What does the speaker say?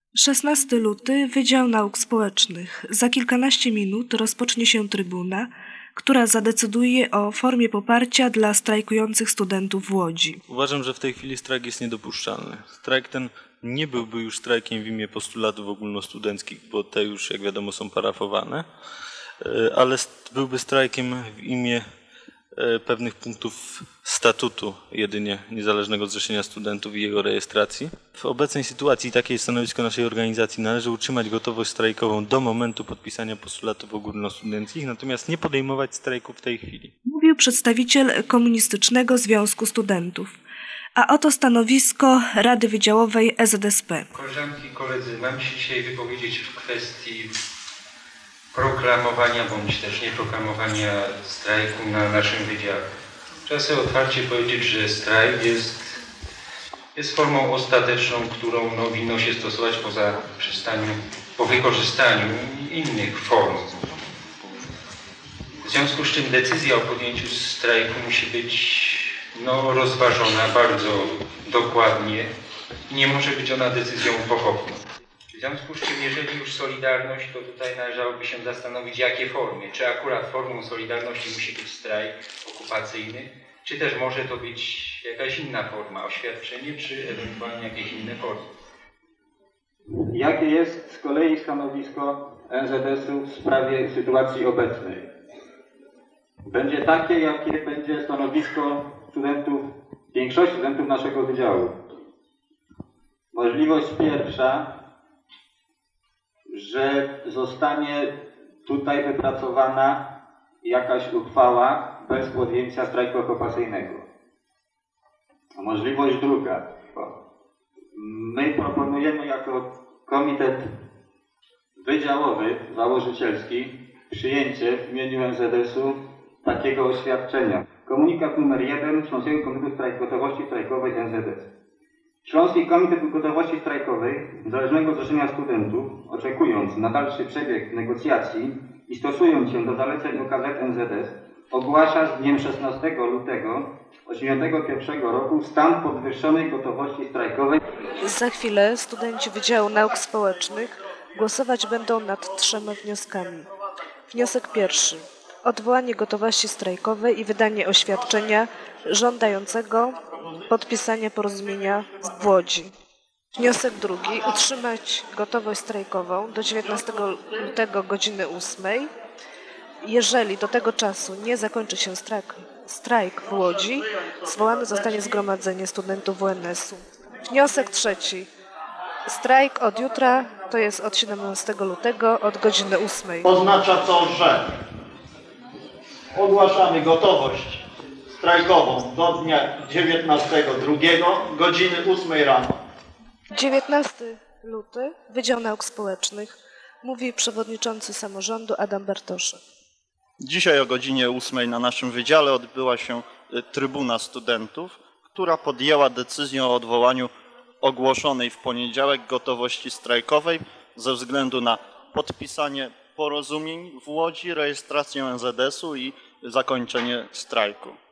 16 luty, Wydział Nauk Społecznych. Za kilkanaście minut rozpocznie się trybuna, która zadecyduje o formie poparcia dla strajkujących studentów w Łodzi. Uważam, że w tej chwili strajk jest niedopuszczalny. Strajk ten nie byłby już strajkiem w imię postulatów ogólnostudenckich, bo te już, jak wiadomo, są parafowane, ale byłby strajkiem w imię pewnych punktów statutu jedynie Niezależnego Zrzeszenia Studentów i jego rejestracji. W obecnej sytuacji takie jest stanowisko naszej organizacji. Należy utrzymać gotowość strajkową do momentu podpisania postulatów ogólnostudenckich, natomiast nie podejmować strajku w tej chwili. Mówił przedstawiciel Komunistycznego Związku Studentów. A oto stanowisko Rady Wydziałowej EZSP. Koleżanki i koledzy, mam się dzisiaj wypowiedzieć w kwestii proklamowania bądź też nieproklamowania strajku na naszym wydziale. Trzeba sobie otwarcie powiedzieć, że strajk jest formą ostateczną, którą winno się stosować po wykorzystaniu innych form. W związku z czym decyzja o podjęciu strajku musi być rozważona bardzo dokładnie i nie może być ona decyzją pochopną. W związku z czym, jeżeli już Solidarność, to tutaj należałoby się zastanowić, jakie formy. Czy akurat formą Solidarności musi być strajk okupacyjny, czy też może to być jakaś inna forma, oświadczenie, czy ewentualnie jakieś inne formy. Jakie jest z kolei stanowisko NZS-u w sprawie sytuacji obecnej? Będzie takie, jakie będzie stanowisko większości studentów naszego wydziału. Możliwość pierwsza, że zostanie tutaj wypracowana jakaś uchwała bez podjęcia strajku okupacyjnego. Możliwość druga. My proponujemy jako komitet wydziałowy, założycielski, przyjęcie w imieniu NZS-u takiego oświadczenia. Komunikat numer 1 Śląskiego Komitetu Gotowości Strajkowej NZS. Śląski Komitet Gotowości Strajkowej Niezależnego Zrzeszenia Studentów, oczekując na dalszy przebieg negocjacji i stosując się do zaleceń OKZ NZS, ogłasza z dniem 16 lutego 1981 roku stan podwyższonej gotowości strajkowej. Za chwilę studenci Wydziału Nauk Społecznych głosować będą nad 3 wnioskami. Wniosek pierwszy. Odwołanie gotowości strajkowej i wydanie oświadczenia żądającego podpisania porozumienia w Łodzi. Wniosek drugi. Utrzymać gotowość strajkową do 19 lutego godziny 8. Jeżeli do tego czasu nie zakończy się strajk w Łodzi, zwołane zostanie zgromadzenie studentów WNS-u. Wniosek trzeci. Strajk od jutra, to jest od 17 lutego, od godziny 8. Oznacza to, że ogłaszamy gotowość strajkową do dnia 19.02, godziny 8 rano. 19 luty, Wydział Nauk Społecznych, mówi przewodniczący samorządu Adam Bartoszek. Dzisiaj o godzinie 8 na naszym wydziale odbyła się trybuna studentów, która podjęła decyzję o odwołaniu ogłoszonej w poniedziałek gotowości strajkowej ze względu na podpisanie porozumień w Łodzi, rejestrację NZS-u i zakończenie strajku.